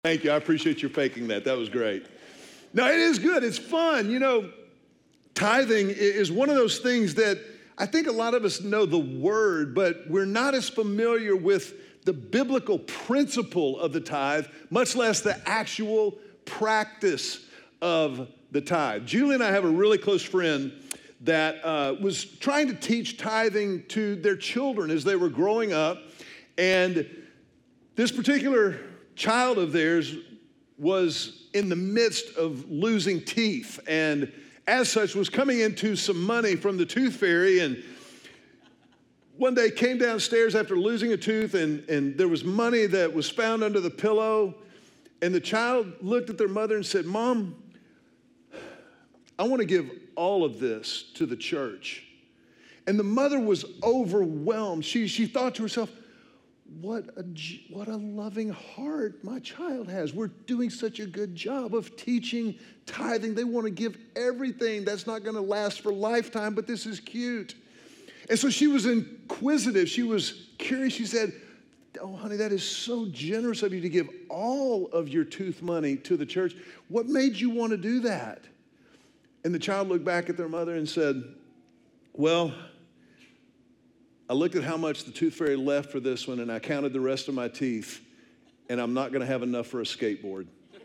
Thank you. I appreciate you faking that. That was great. No, it is good. It's fun. You know, tithing is one of those things that I think a lot of us know the word, but we're not as familiar with the biblical principle of the tithe, much less the actual practice of the tithe. Julie and I have a really close friend that was trying to teach tithing to their children as they were growing up. And this particular child of theirs was in the midst of losing teeth, and as such was coming into some money from the tooth fairy. And one day came downstairs after losing a tooth, and there was money that was found under the pillow. And the child looked at their mother and said, "Mom, I want to give all of this to the church." And the mother was overwhelmed. She thought to herself, what a loving heart my child has. We're doing such a good job of teaching tithing. They want to give everything. That's not going to last for a lifetime, but this is cute. And so she was inquisitive. She was curious. She said, "Oh, honey, that is so generous of you to give all of your tooth money to the church. What made you want to do that?" And the child looked back at their mother and said, "Well, I looked at how much the tooth fairy left for this one, and I counted the rest of my teeth, and I'm not going to have enough for a skateboard."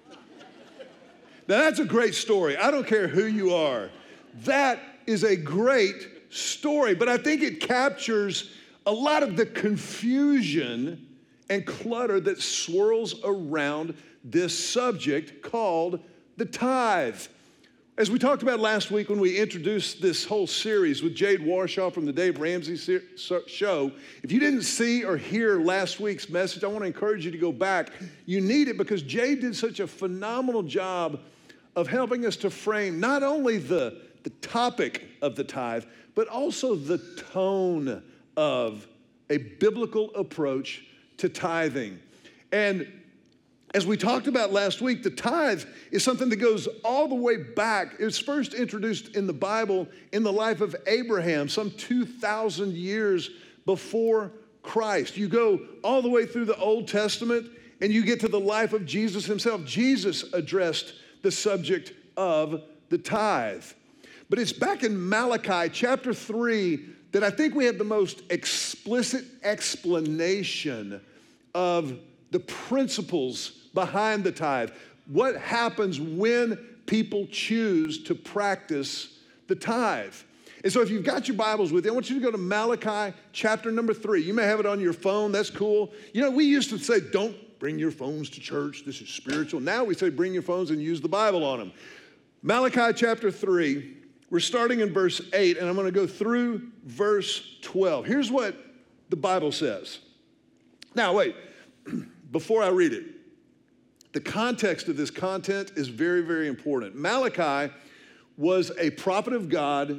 Now, that's a great story. I don't care who you are. That is a great story, but I think it captures a lot of the confusion and clutter that swirls around this subject called the tithe. As we talked about last week when we introduced this whole series with Jade Warshaw from the Dave Ramsey Show, if you didn't see or hear last week's message, I want to encourage you to go back. You need it because Jade did such a phenomenal job of helping us to frame not only the topic of the tithe, but also the tone of a biblical approach to tithing. And as we talked about last week, the tithe is something that goes all the way back. It was first introduced in the Bible in the life of Abraham, some 2,000 years before Christ. You go all the way through the Old Testament, and you get to the life of Jesus himself. Jesus addressed the subject of the tithe. But it's back in Malachi chapter 3 that I think we have the most explicit explanation of the principles behind the tithe. What happens when people choose to practice the tithe? And so if you've got your Bibles with you, I want you to go to Malachi chapter number 3. You may have it on your phone. That's cool. You know, we used to say, don't bring your phones to church. This is spiritual. Now we say, bring your phones and use the Bible on them. Malachi chapter 3, we're starting in verse 8, and I'm going to go through verse 12. Here's what the Bible says. Now, wait. Before I read it, the context of this content is very, very important. Malachi was a prophet of God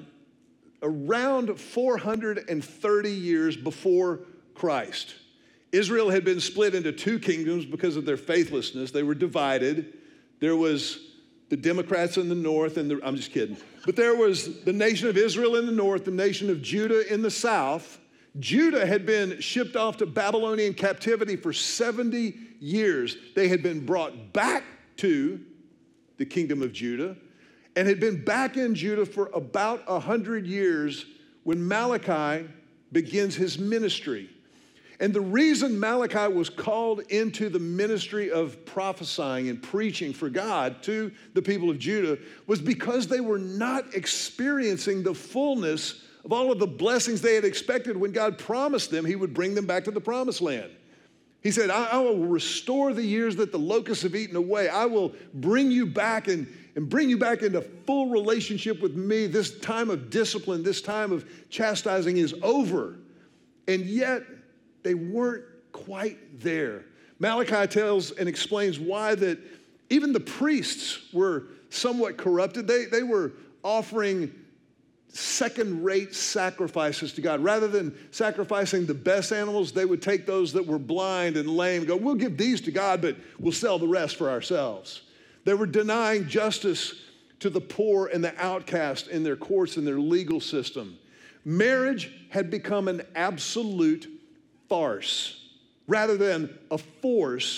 around 430 years before Christ. Israel had been split into two kingdoms because of their faithlessness. They were divided. There was the Democrats in the north, and I'm just kidding. But there was the nation of Israel in the north, the nation of Judah in the south. Judah had been shipped off to Babylonian captivity for 70 years. They had been brought back to the kingdom of Judah and had been back in Judah for about 100 years when Malachi begins his ministry. And the reason Malachi was called into the ministry of prophesying and preaching for God to the people of Judah was because they were not experiencing the fullness of all of the blessings they had expected when God promised them he would bring them back to the promised land. He said, I will restore the years that the locusts have eaten away. I will bring you back and bring you back into full relationship with me. This time of discipline, this time of chastising is over. And yet, they weren't quite there. Malachi tells and explains why that even the priests were somewhat corrupted. They were offering second-rate sacrifices to God. Rather than sacrificing the best animals, they would take those that were blind and lame and go, we'll give these to God, but we'll sell the rest for ourselves. They were denying justice to the poor and the outcast in their courts and their legal system. Marriage had become an absolute farce. Rather than a force,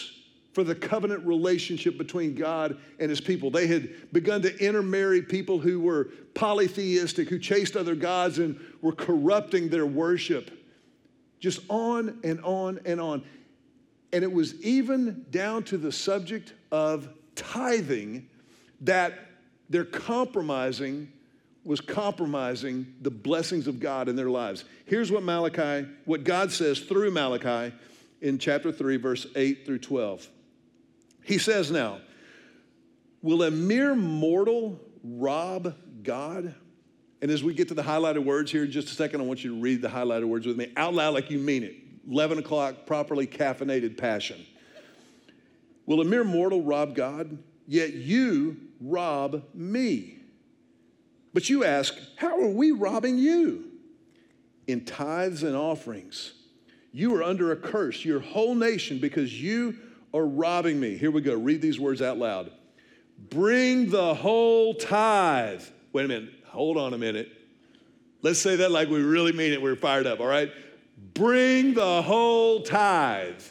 for the covenant relationship between God and his people. They had begun to intermarry people who were polytheistic, who chased other gods and were corrupting their worship. Just on and on and on. And it was even down to the subject of tithing that their compromising was compromising the blessings of God in their lives. Here's what God says through Malachi in chapter 3, verse 8 through 12. He says now, will a mere mortal rob God? And as we get to the highlighted words here in just a second, I want you to read the highlighted words with me out loud like you mean it. 11 o'clock, properly caffeinated passion. Will a mere mortal rob God? Yet you rob me. But you ask, how are we robbing you? In tithes and offerings. You are under a curse, your whole nation, because you are robbing me. Here we go. Read these words out loud. Bring the whole tithe. Wait a minute. Hold on a minute. Let's say that like we really mean it. We're fired up, all right? Bring the whole tithe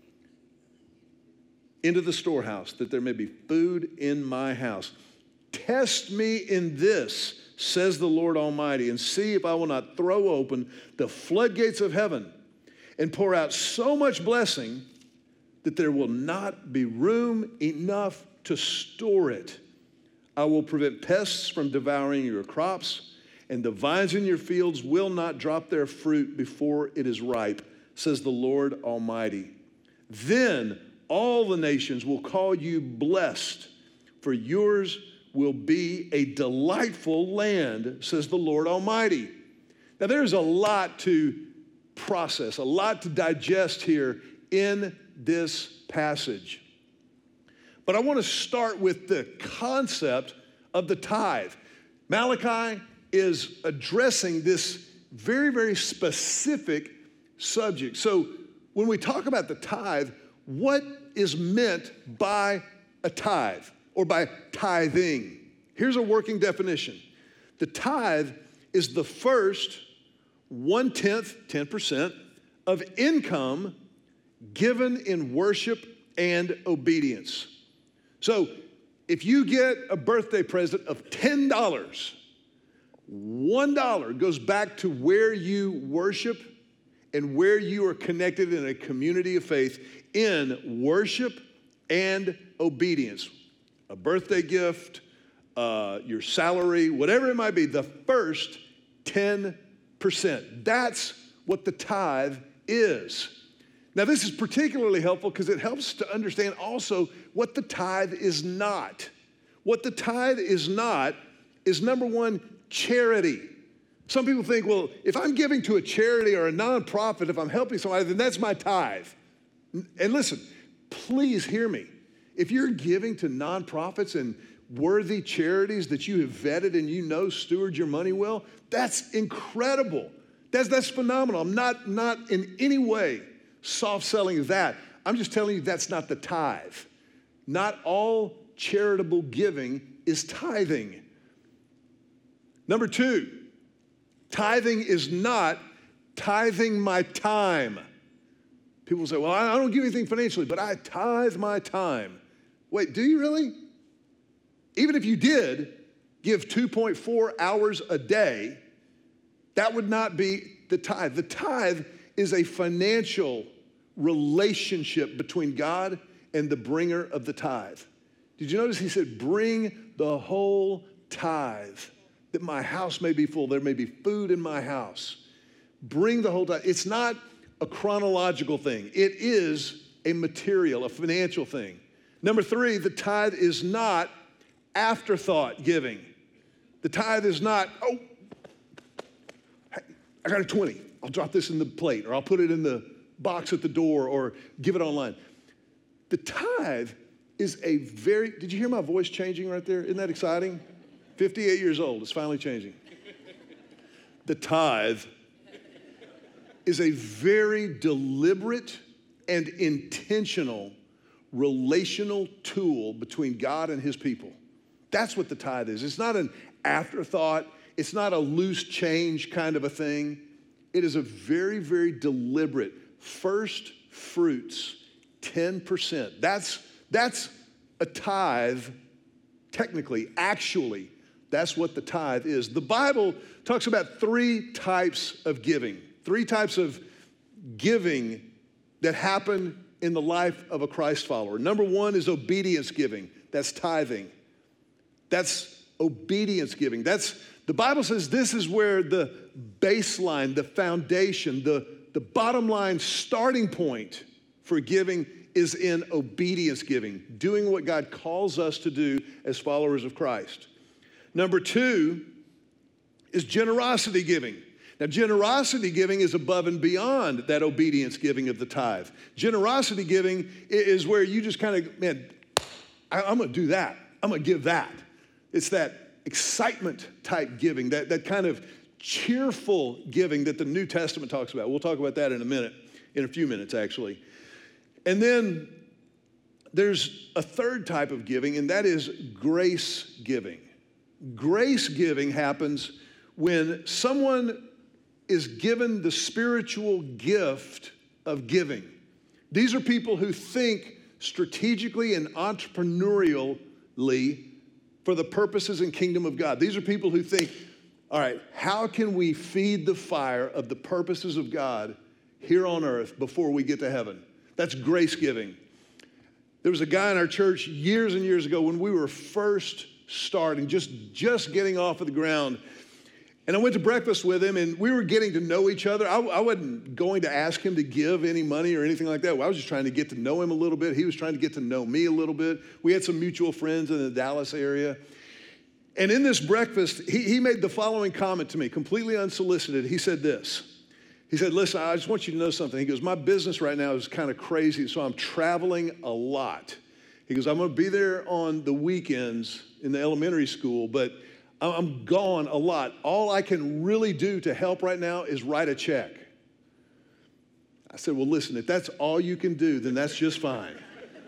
into the storehouse, that there may be food in my house. Test me in this, says the Lord Almighty, and see if I will not throw open the floodgates of heaven and pour out so much blessing that there will not be room enough to store it. I will prevent pests from devouring your crops, and the vines in your fields will not drop their fruit before it is ripe, says the Lord Almighty. Then all the nations will call you blessed, for yours will be a delightful land, says the Lord Almighty. Now there's a lot to process, a lot to digest here in this passage. But I want to start with the concept of the tithe. Malachi is addressing this very, very specific subject. So when we talk about the tithe, what is meant by a tithe or by tithing? Here's a working definition. The tithe is the first 1/10, 10% of income given in worship and obedience. So if you get a birthday present of $10, $1 goes back to where you worship and where you are connected in a community of faith in worship and obedience. A birthday gift, your salary, whatever it might be, the first 10%. That's what the tithe is. Now, this is particularly helpful because it helps to understand also what the tithe is not. What the tithe is not is, number one, charity. Some people think, well, if I'm giving to a charity or a nonprofit, if I'm helping somebody, then that's my tithe. And listen, please hear me. If you're giving to nonprofits and worthy charities that you have vetted and you know steward your money well, that's incredible. That's phenomenal. I'm not in any way soft selling that. I'm just telling you that's not the tithe. Not all charitable giving is tithing. Number two, tithing is not tithing my time. People say, well, I don't give anything financially, but I tithe my time. Wait, do you really? Even if you did give 2.4 hours a day, that would not be the tithe. The tithe is a financial relationship between God and the bringer of the tithe. Did you notice he said, bring the whole tithe, that my house may be full, there may be food in my house. Bring the whole tithe. It's not a chronological thing. It is a material, a financial thing. Number three, the tithe is not afterthought giving. The tithe is not, oh, I got a 20. I'll drop this in the plate, or I'll put it in the box at the door, or give it online. The tithe is a very, did you hear my voice changing right there? Isn't that exciting? 58 years old, it's finally changing. The tithe is a very deliberate and intentional relational tool between God and his people. That's what the tithe is. It's not an afterthought. It's not a loose change kind of a thing. It is a very, very deliberate first fruits 10%. That's a tithe, technically, actually. That's what the tithe is. The Bible talks about three types of giving that happen in the life of a Christ follower. Number one is obedience giving. That's tithing. That's obedience giving. The Bible says this is where the baseline, the foundation, the bottom line starting point for giving is in obedience giving, doing what God calls us to do as followers of Christ. Number two is generosity giving. Now, generosity giving is above and beyond that obedience giving of the tithe. Generosity giving is where you just kind of, man, I'm going to do that. I'm going to give that. It's that excitement type giving, that kind of cheerful giving that the New Testament talks about. We'll talk about that in a few minutes, actually. And then there's a third type of giving, and that is grace giving. Grace giving happens when someone is given the spiritual gift of giving. These are people who think strategically and entrepreneurially for the purposes and kingdom of God. These are people who think, all right, how can we feed the fire of the purposes of God here on earth before we get to heaven? That's grace giving. There was a guy in our church years and years ago when we were first starting, just getting off of the ground. And I went to breakfast with him, and we were getting to know each other. I wasn't going to ask him to give any money or anything like that. I was just trying to get to know him a little bit. He was trying to get to know me a little bit. We had some mutual friends in the Dallas area. And in this breakfast, he made the following comment to me, completely unsolicited. He said this. He said, listen, I just want you to know something. He goes, my business right now is kind of crazy, so I'm traveling a lot. He goes, I'm going to be there on the weekends in the elementary school, but I'm gone a lot. All I can really do to help right now is write a check. I said, well, listen, if that's all you can do, then that's just fine.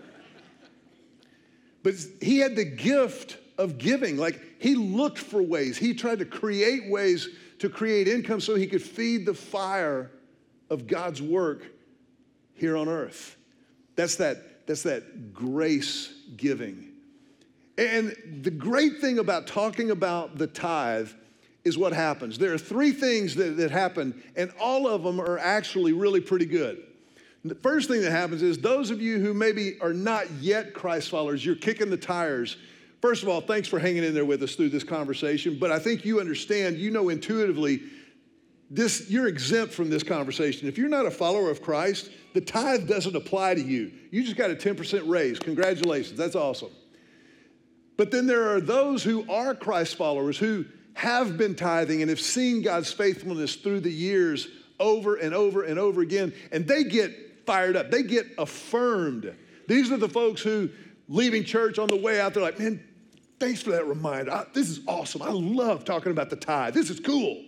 But he had the gift of giving. Like, he looked for ways. He tried to create ways to create income so he could feed the fire of God's work here on earth. That's that grace giving. And the great thing about talking about the tithe is what happens. There are three things that happen, and all of them are actually really pretty good. And the first thing that happens is those of you who maybe are not yet Christ followers, you're kicking the tires. First of all, thanks for hanging in there with us through this conversation, but I think you understand, you know intuitively, you're exempt from this conversation. If you're not a follower of Christ, the tithe doesn't apply to you. You just got a 10% raise. Congratulations, that's awesome. But then there are those who are Christ followers who have been tithing and have seen God's faithfulness through the years over and over and over again, and they get fired up. They get affirmed. These are the folks who, leaving church on the way out, they're like, man, thanks for that reminder. This is awesome. I love talking about the tithe. This is cool.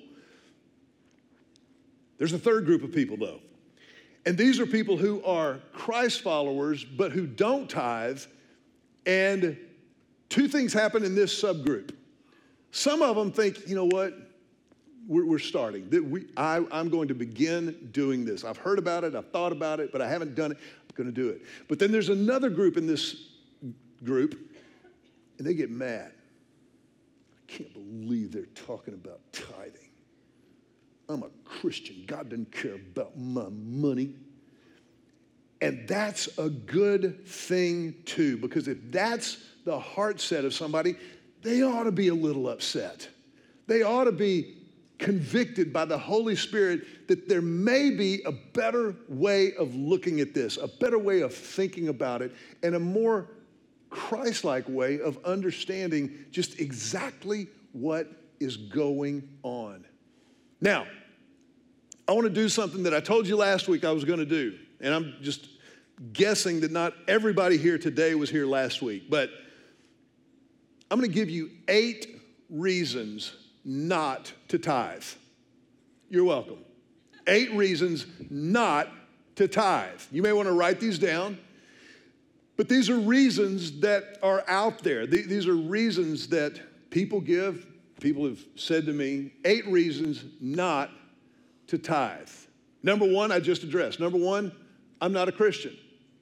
There's a third group of people, though, and these are people who are Christ followers but who don't tithe, and two things happen in this subgroup. Some of them think, you know what, we're starting. I'm going to begin doing this. I've heard about it, I've thought about it, but I haven't done it. I'm going to do it. But then there's another group in this group, and they get mad. I can't believe they're talking about tithing. I'm a Christian. God doesn't care about my money. And that's a good thing too, because if that's the heart set of somebody, they ought to be a little upset. They ought to be convicted by the Holy Spirit that there may be a better way of looking at this, a better way of thinking about it, and a more Christ-like way of understanding just exactly what is going on. Now, I want to do something that I told you last week I was going to do, and I'm just guessing that not everybody here today was here last week, but I'm going to give you 8 reasons not to tithe. You're welcome. 8 reasons not to tithe. You may want to write these down, but these are reasons that are out there. These are reasons that people give. People have said to me, 8 reasons not to tithe. Number 1, I just addressed. Number 1, I'm not a Christian.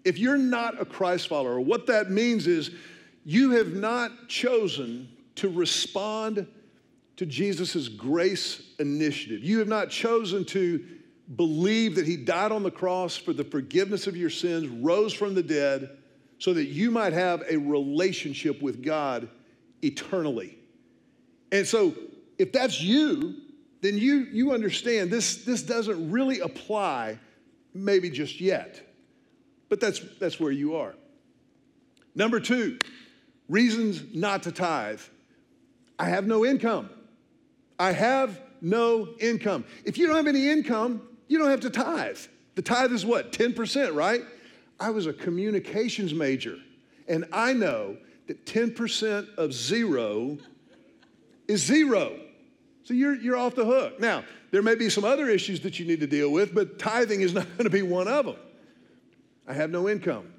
If you're not a Christ follower, what that means is you have not chosen to respond to Jesus' grace initiative. You have not chosen to believe that he died on the cross for the forgiveness of your sins, rose from the dead, so that you might have a relationship with God eternally. And so if that's you, then you understand this doesn't really apply maybe just yet. But that's where you are. Number 2, reasons not to tithe. I have no income. I have no income. If you don't have any income, you don't have to tithe. The tithe is what? 10%, right? I was a communications major, and I know that 10% of zero is zero. So you're off the hook. Now, there may be some other issues that you need to deal with, but tithing is not going to be one of them. I have no income.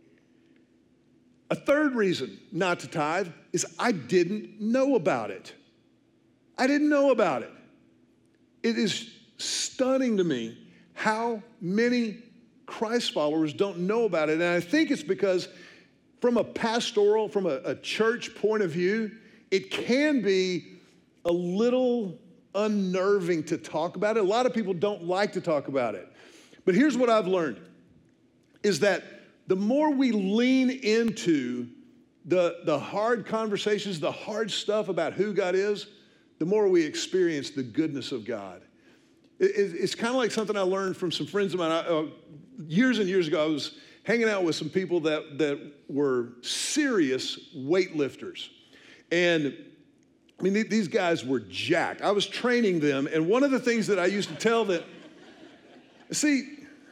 A third reason not to tithe is I didn't know about it. I didn't know about it. It is stunning to me how many Christ followers don't know about it. And I think it's because from a pastoral, from a church point of view, it can be a little unnerving to talk about it. A lot of people don't like to talk about it. But here's what I've learned, is that the more we lean into the hard conversations, the hard stuff about who God is, the more we experience the goodness of God. It's kind of like something I learned from some friends of mine. Years and years ago, I was hanging out with some people that were serious weightlifters. And I mean, these guys were jacked. I was training them, and one of the things that I used to tell them, see,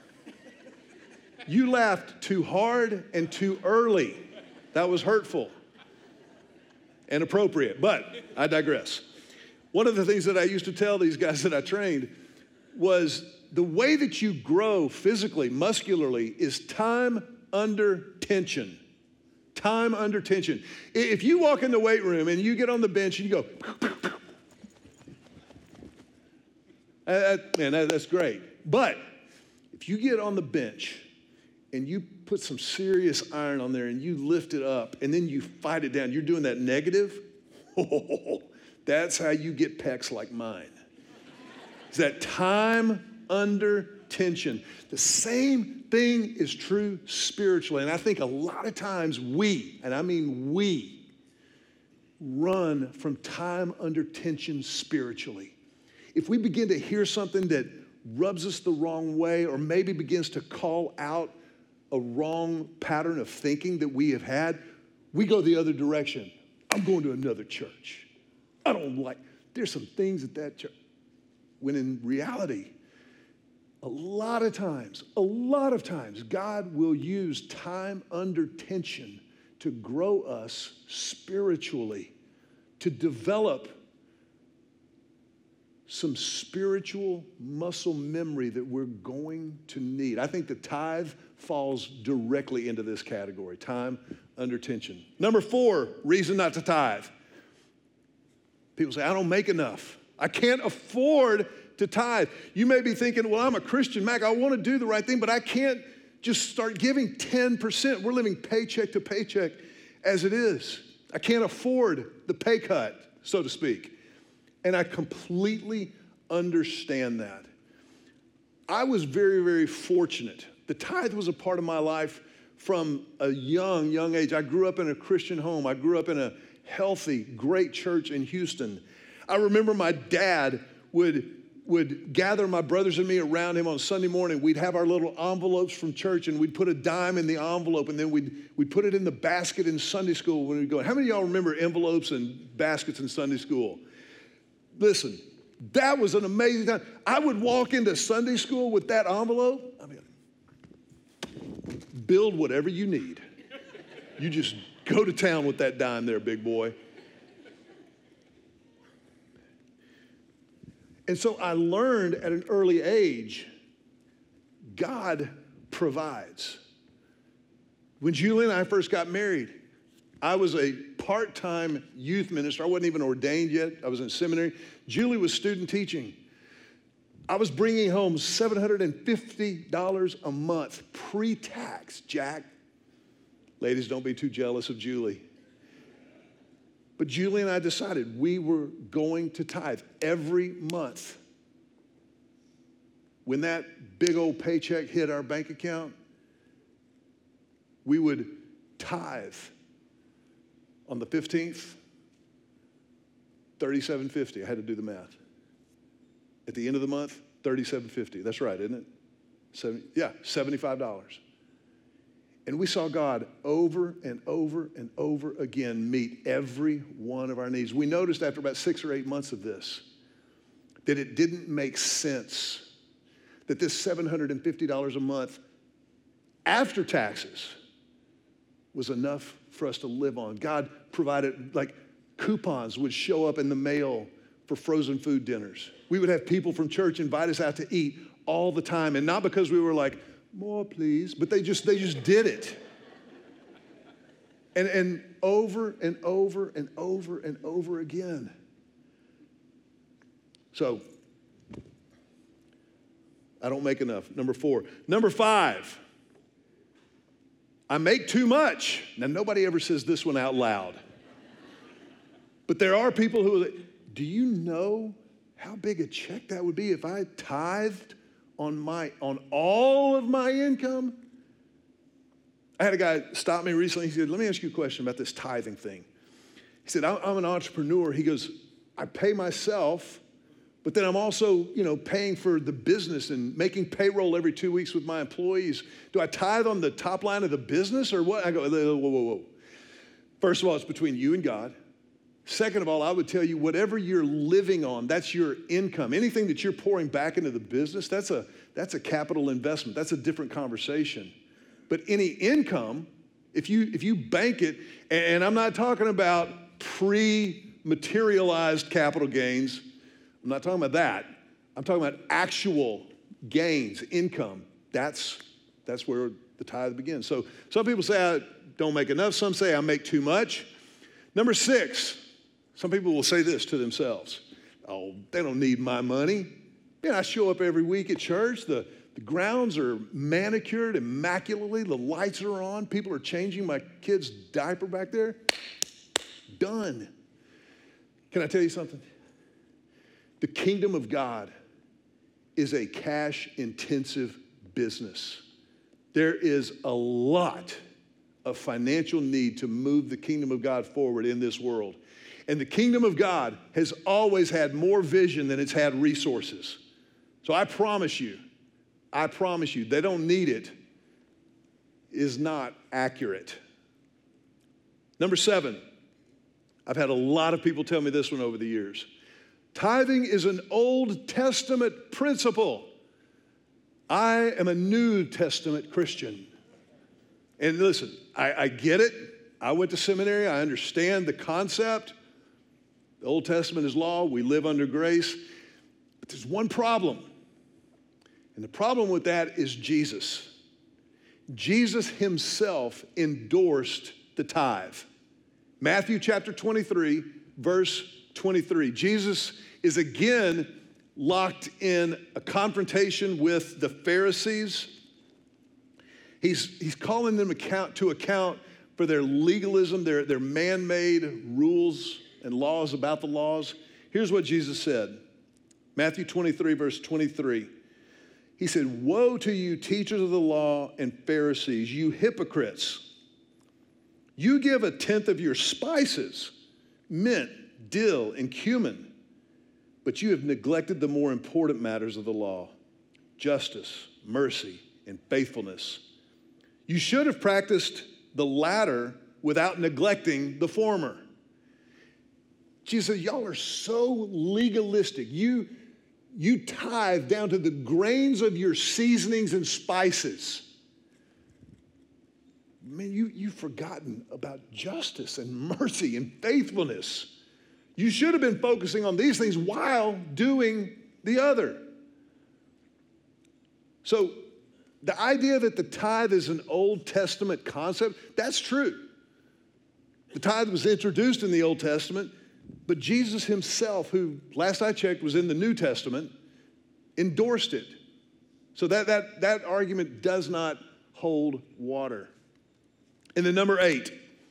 you laughed too hard and too early. That was hurtful and appropriate, but I digress. One of the things that I used to tell these guys that I trained was the way that you grow physically, muscularly, is time under tension. Time under tension. If you walk in the weight room and you get on the bench and you go, man, that's great. But if you get on the bench and you put some serious iron on there and you lift it up and then you fight it down, you're doing that negative. That's how you get pecs like mine. It's that time under tension. The same thing is true spiritually. And I think a lot of times we, and I mean we, run from time under tension spiritually. If we begin to hear something that rubs us the wrong way or maybe begins to call out a wrong pattern of thinking that we have had, we go the other direction. I'm going to another church. I don't like, there's some things at that church. When in reality, a lot of times, God will use time under tension to grow us spiritually, to develop some spiritual muscle memory that we're going to need. I think the tithe falls directly into this category, time under tension. Number 4, reason not to tithe. People say, I don't make enough. I can't afford to tithe. You may be thinking, well, I'm a Christian, Mac. I want to do the right thing, but I can't just start giving 10%. We're living paycheck to paycheck as it is. I can't afford the pay cut, so to speak. And I completely understand that. I was very, very fortunate. The tithe was a part of my life from a young age. I grew up in a Christian home. I grew up in a healthy, great church in Houston. I remember my dad would gather my brothers and me around him on Sunday morning. We'd have our little envelopes from church, and we'd put a dime in the envelope, and then we'd put it in the basket in Sunday school when we'd go. How many of y'all remember envelopes and baskets in Sunday school? Listen, that was an amazing time. I would walk into Sunday school with that envelope. I mean, build whatever you need. You just go to town with that dime there, big boy. And so I learned at an early age, God provides. When Julie and I first got married, I was a part-time youth minister. I wasn't even ordained yet. I was in seminary. Julie was student teaching. I was bringing home $750 a month pre-tax, Jack. Ladies, don't be too jealous of Julie. But Julie and I decided we were going to tithe every month. When that big old paycheck hit our bank account, we would tithe on the 15th, $37.50. I had to do the math. At the end of the month, $37.50. That's right, isn't it? $75. And we saw God over and over and over again meet every one of our needs. We noticed after about 6 or 8 months of this that it didn't make sense that this $750 a month after taxes was enough for us to live on. God provided, like, coupons would show up in the mail for frozen food dinners. We would have people from church invite us out to eat all the time, and not because we were like, more please, but they just did it. And over and over and over and over again. So, I don't make enough. Number 4. Number 5, I make too much. Now, nobody ever says this one out loud. But there are people who, do you know how big a check that would be if I tithed on all of my income? I had a guy stop me recently. He said, let me ask you a question about this tithing thing. He said, I'm an entrepreneur. He goes, I pay myself, but then I'm also, paying for the business and making payroll every 2 weeks with my employees. Do I tithe on the top line of the business or what? I go, whoa. First of all, it's between you and God. Second of all, I would tell you, whatever you're living on, that's your income. Anything that you're pouring back into the business, that's a capital investment. That's a different conversation. But any income, if you bank it, and I'm not talking about pre-materialized capital gains, I'm not talking about that. I'm talking about actual gains, income. That's where the tithe begins. So some people say I don't make enough. Some say I make too much. Number 6, some people will say this to themselves. Oh, they don't need my money. Man, I show up every week at church. The grounds are manicured immaculately. The lights are on. People are changing my kid's diaper back there. Done. Can I tell you something? The kingdom of God is a cash-intensive business. There is a lot of financial need to move the kingdom of God forward in this world. And the kingdom of God has always had more vision than it's had resources. So I promise you, they don't need it is not accurate. Number 7, I've had a lot of people tell me this one over the years. Tithing is an Old Testament principle. I am a New Testament Christian. And listen, I get it. I went to seminary. I understand the concept. The Old Testament is law. We live under grace. But there's one problem. And the problem with that is Jesus. Jesus himself endorsed the tithe. Matthew chapter 23, verse 23. Jesus is again locked in a confrontation with the Pharisees. He's calling them to account for their legalism, their man-made rules and laws about the laws. Here's what Jesus said. Matthew 23, verse 23. He said, "Woe to you, teachers of the law and Pharisees, you hypocrites! You give 1/10 of your spices, mint, dill, and cumin, but you have neglected the more important matters of the law, justice, mercy, and faithfulness. You should have practiced the latter without neglecting the former." Jesus said, y'all are so legalistic. You tithe down to the grains of your seasonings and spices. Man, you've forgotten about justice and mercy and faithfulness. You should have been focusing on these things while doing the other. So the idea that the tithe is an Old Testament concept, that's true. The tithe was introduced in the Old Testament, but Jesus himself, who last I checked was in the New Testament, endorsed it. So that argument does not hold water. And then number 8,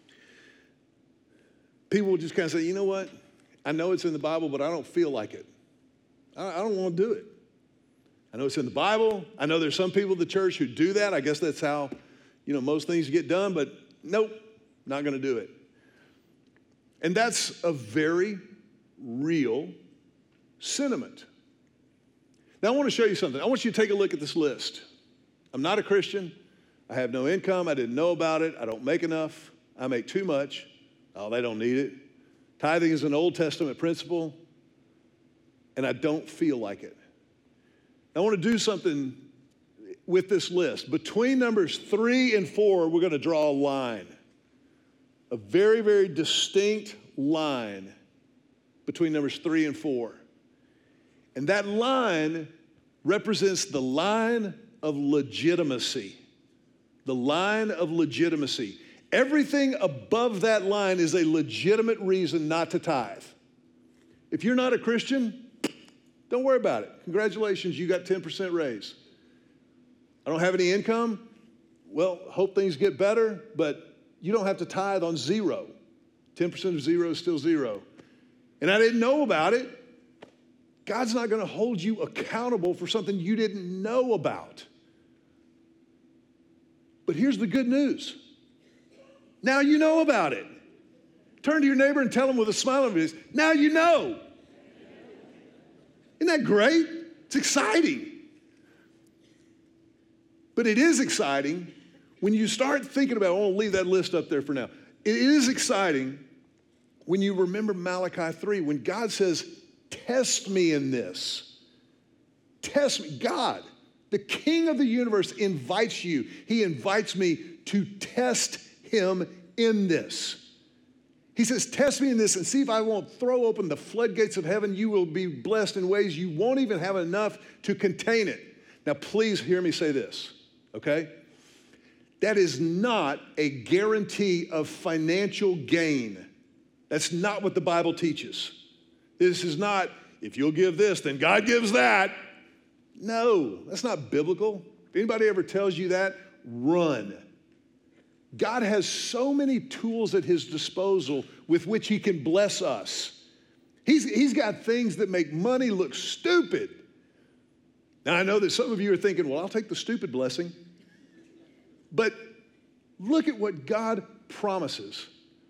people will just kind of say, you know what? I know it's in the Bible, but I don't feel like it. I don't want to do it. I know it's in the Bible. I know there's some people at the church who do that. I guess that's how, most things get done, but nope, not going to do it. And that's a very real sentiment. Now, I want to show you something. I want you to take a look at this list. I'm not a Christian. I have no income. I didn't know about it. I don't make enough. I make too much. Oh, they don't need it. Tithing is an Old Testament principle, and I don't feel like it. I want to do something with this list. Between numbers 3 and 4, we're going to draw a line. A very, very distinct line between numbers 3 and 4. And that line represents the line of legitimacy. The line of legitimacy. Everything above that line is a legitimate reason not to tithe. If you're not a Christian, don't worry about it. Congratulations, you got 10% raise. I don't have any income. Well, hope things get better, but you don't have to tithe on 0. 10% of 0 is still 0. And I didn't know about it. God's not going to hold you accountable for something you didn't know about. But here's the good news. Now you know about it. Turn to your neighbor and tell him with a smile on his face, now you know. Isn't that great? It's exciting. But it is exciting when you start thinking about, I'll leave that list up there for now. It is exciting when you remember Malachi 3, when God says, test me in this. Test me. God, the King of the universe, invites you. He invites me to test him in this. He says, test me in this and see if I won't throw open the floodgates of heaven. You will be blessed in ways you won't even have enough to contain it. Now, please hear me say this, okay? That is not a guarantee of financial gain. That's not what the Bible teaches. This is not, if you'll give this, then God gives that. No, that's not biblical. If anybody ever tells you that, run. God has so many tools at his disposal with which he can bless us. He's got things that make money look stupid. Now, I know that some of you are thinking, well, I'll take the stupid blessing. But look at what God promises.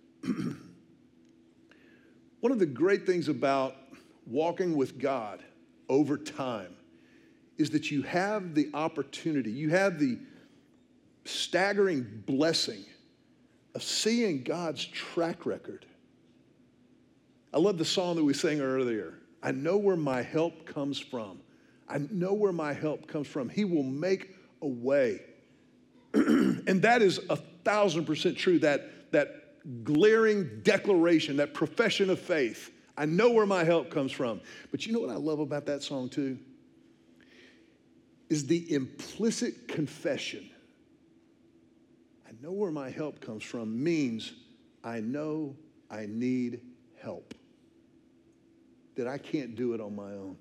One of the great things about walking with God over time is that you have the opportunity, you have the staggering blessing of seeing God's track record. I love the song that we sang earlier. I know where my help comes from. I know where my help comes from. He will make a way. And that is 1,000% true, that glaring declaration, that profession of faith. I know where my help comes from. But you know what I love about that song too? Is the implicit confession. I know where my help comes from means I know I need help. That I can't do it on my own.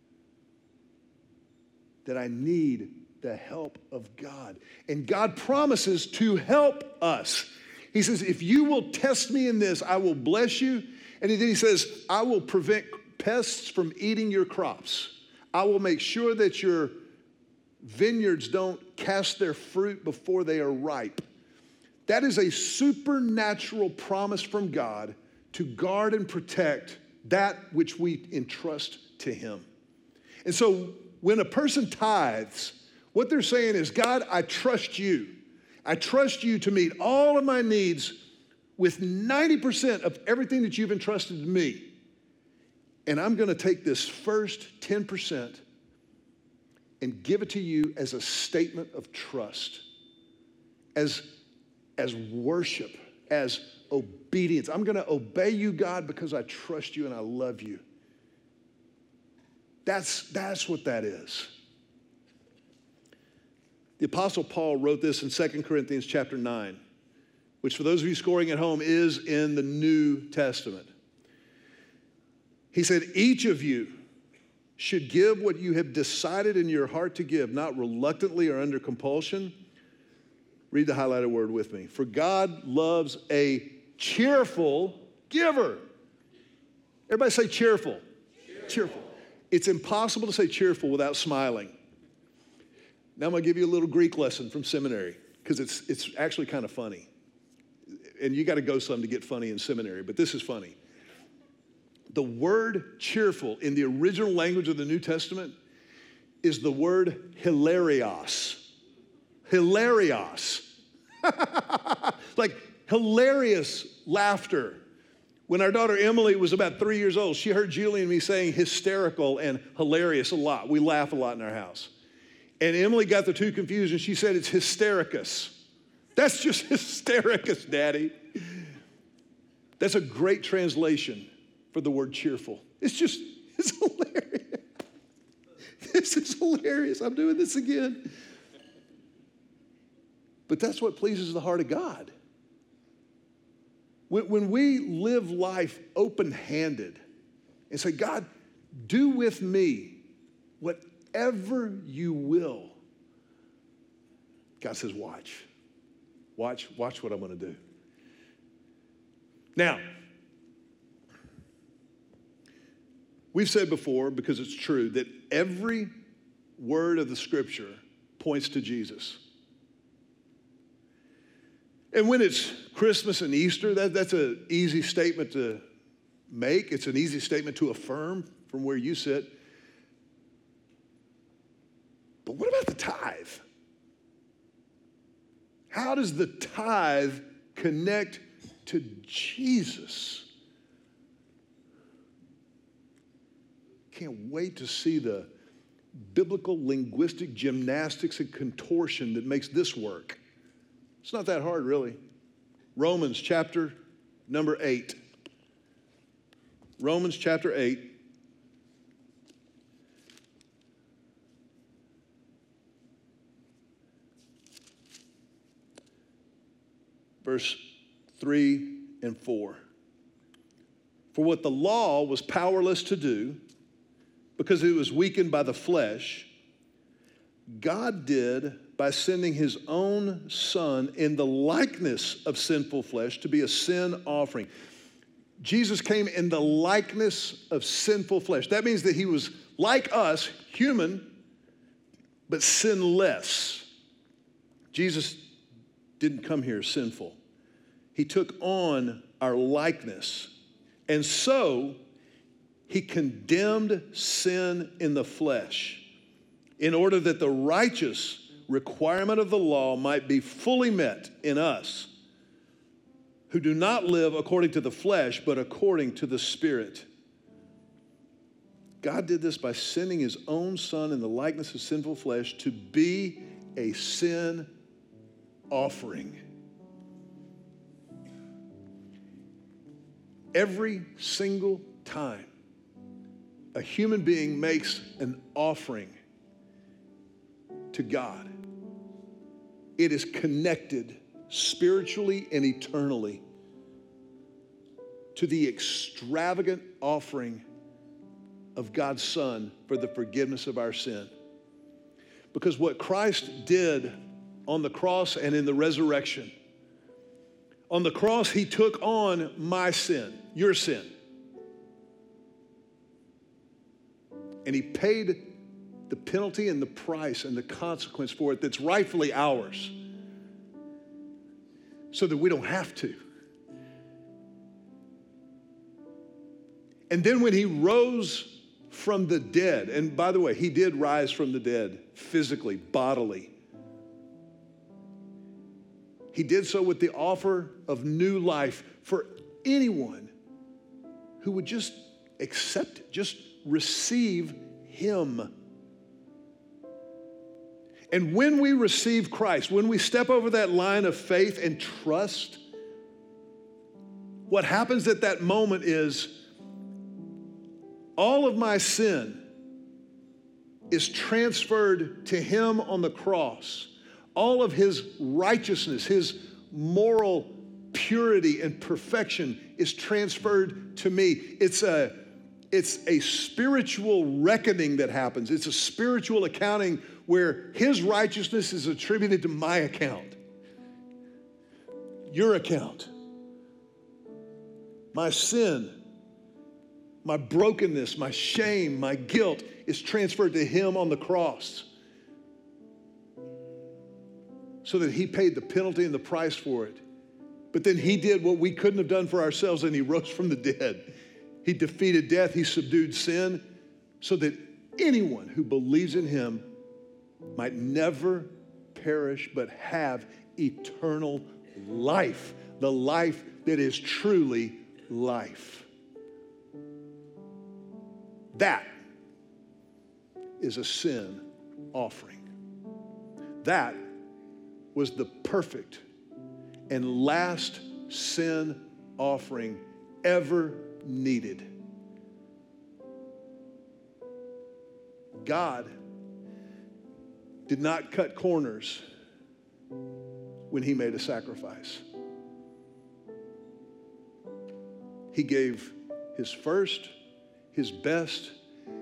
That I need the help of God. And God promises to help us. He says, if you will test me in this, I will bless you. And then he says, I will prevent pests from eating your crops. I will make sure that your vineyards don't cast their fruit before they are ripe. That is a supernatural promise from God to guard and protect that which we entrust to him. And so when a person tithes, what they're saying is, God, I trust you. I trust you to meet all of my needs with 90% of everything that you've entrusted to me. And I'm going to take this first 10% and give it to you as a statement of trust, as worship, as obedience. I'm going to obey you, God, because I trust you and I love you. That's what that is. The Apostle Paul wrote this in 2 Corinthians chapter 9, which for those of you scoring at home is in the New Testament. He said, each of you should give what you have decided in your heart to give, not reluctantly or under compulsion. Read the highlighted word with me. For God loves a cheerful giver. Everybody say cheerful. Cheerful. It's impossible to say cheerful without smiling. Now I'm going to give you a little Greek lesson from seminary because it's actually kind of funny. And you got to go some to get funny in seminary, but this is funny. The word cheerful in the original language of the New Testament is the word hilarios. Hilarios. Like hilarious laughter. When our daughter Emily was about 3 years old, she heard Julie and me saying hysterical and hilarious a lot. We laugh a lot in our house. And Emily got the two confused and she said it's hystericus. That's just hystericus, Daddy. That's a great translation for the word cheerful. It's hilarious. This is hilarious. I'm doing this again. But that's what pleases the heart of God. When we live life open-handed and say, God, do with me whatever you will. God says, watch. Watch what I'm going to do. Now, we've said before, because it's true, that every word of the Scripture points to Jesus. And when it's Christmas and Easter, that's an easy statement to make. It's an easy statement to affirm from where you sit. But what about the tithe? How does the tithe connect to Jesus? Can't wait to see the biblical linguistic gymnastics and contortion that makes this work. It's not that hard, really. Romans chapter number 8. Romans chapter 8. Verse 3 and 4. For what the law was powerless to do, because it was weakened by the flesh, God did by sending his own Son in the likeness of sinful flesh to be a sin offering. Jesus came in the likeness of sinful flesh. That means that he was like us, human, but sinless. Jesus didn't come here sinful. He took on our likeness. And so he condemned sin in the flesh in order that the righteous requirement of the law might be fully met in us who do not live according to the flesh, but according to the Spirit. God did this by sending his own Son in the likeness of sinful flesh to be a sin offering. Every single time a human being makes an offering to God, it is connected spiritually and eternally to the extravagant offering of God's Son for the forgiveness of our sin. Because what Christ did on the cross and in the resurrection, on the cross, he took on my sin, your sin. And he paid the penalty and the price and the consequence for it that's rightfully ours so that we don't have to. And then when he rose from the dead, and by the way, he did rise from the dead physically, bodily. He did so with the offer of new life for anyone who would just accept it, just receive him. And when we receive Christ, when we step over that line of faith and trust, what happens at that moment is all of my sin is transferred to him on the cross. All of his righteousness, his moral purity and perfection is transferred to me. It's It's a spiritual reckoning that happens. It's a spiritual accounting where his righteousness is attributed to my account, your account. My sin, my brokenness, my shame, my guilt is transferred to him on the cross so that he paid the penalty and the price for it. But then he did what we couldn't have done for ourselves, and he rose from the dead. He defeated death. He subdued sin so that anyone who believes in him might never perish but have eternal life, the life that is truly life. That is a sin offering. That was the perfect and last sin offering ever needed. God did not cut corners when he made a sacrifice. He gave his first, his best,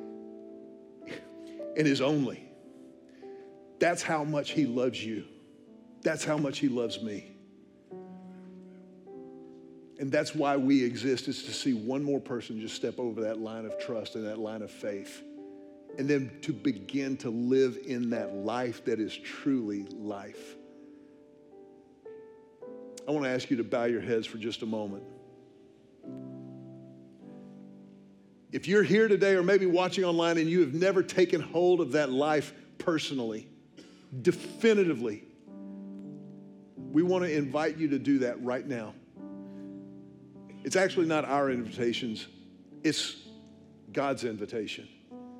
and his only. That's how much he loves you. That's how much he loves me. And that's why we exist, is to see one more person just step over that line of trust and that line of faith. And then to begin to live in that life that is truly life. I want to ask you to bow your heads for just a moment. If you're here today or maybe watching online and you have never taken hold of that life personally, definitively, we want to invite you to do that right now. It's actually not our invitations, it's God's invitation.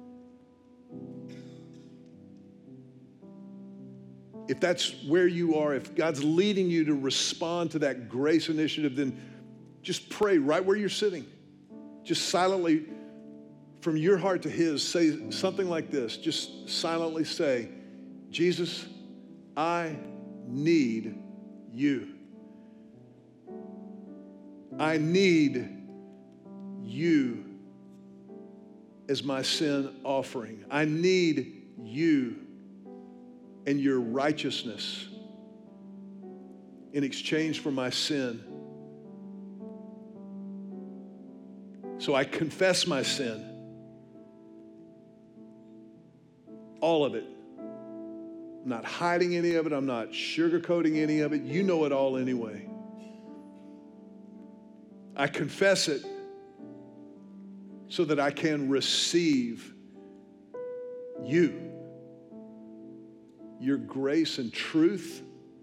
If that's where you are, if God's leading you to respond to that grace initiative, then just pray right where you're sitting. Just silently, from your heart to his, say something like this. Just silently say, Jesus, I need you. I need you as my sin offering. I need you and your righteousness in exchange for my sin. So I confess my sin, all of it. I'm not hiding any of it. I'm not sugarcoating any of it. You know it all anyway. I confess it so that I can receive you, your grace and truth,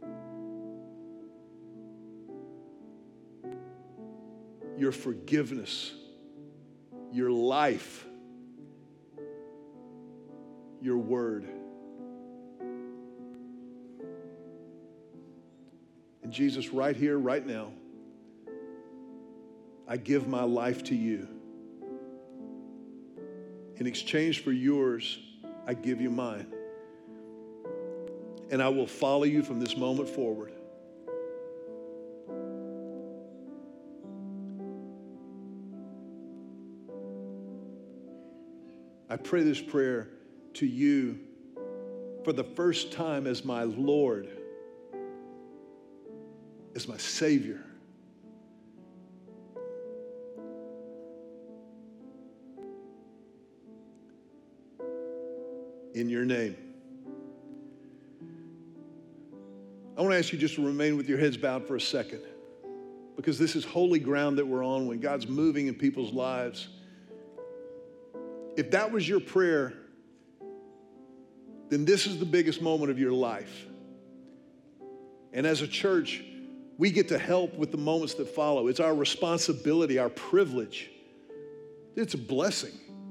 your forgiveness, your life, your word. And Jesus, right here, right now, I give my life to you. In exchange for yours, I give you mine. And I will follow you from this moment forward. I pray this prayer to you for the first time as my Lord, as my Savior. In your name. I want to ask you just to remain with your heads bowed for a second, because this is holy ground that we're on when God's moving in people's lives. If that was your prayer, then this is the biggest moment of your life. And as a church, we get to help with the moments that follow. It's our responsibility, our privilege. It's a blessing.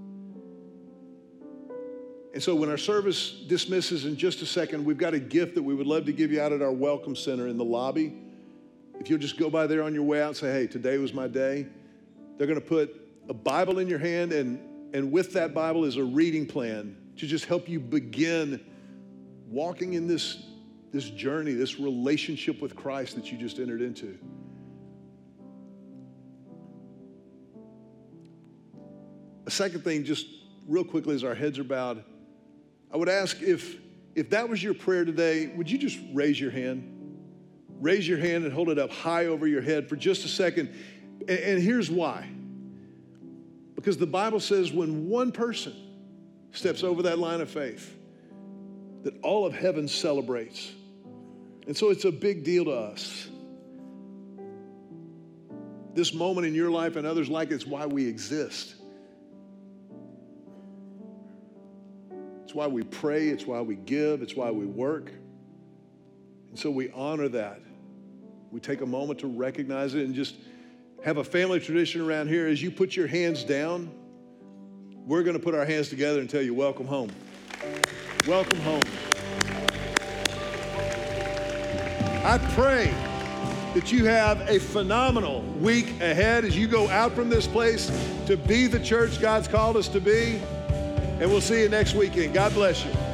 And so when our service dismisses in just a second, we've got a gift that we would love to give you out at our Welcome Center in the lobby. If you'll just go by there on your way out and say, hey, today was my day. They're going to put a Bible in your hand, and with that Bible is a reading plan to just help you begin walking in this journey, this relationship with Christ that you just entered into. A second thing, just real quickly as our heads are bowed, I would ask if that was your prayer today, would you just raise your hand? Raise your hand and hold it up high over your head for just a second. And here's why. Because the Bible says when one person steps over that line of faith, that all of heaven celebrates. And so it's a big deal to us. This moment in your life and others like it's why we exist. It's why we pray, it's why we give, it's why we work. And so we honor that. We take a moment to recognize it and just have a family tradition around here. As you put your hands down, we're going to put our hands together and tell you, welcome home. Welcome home. I pray that you have a phenomenal week ahead as you go out from this place to be the church God's called us to be. And we'll see you next weekend. God bless you.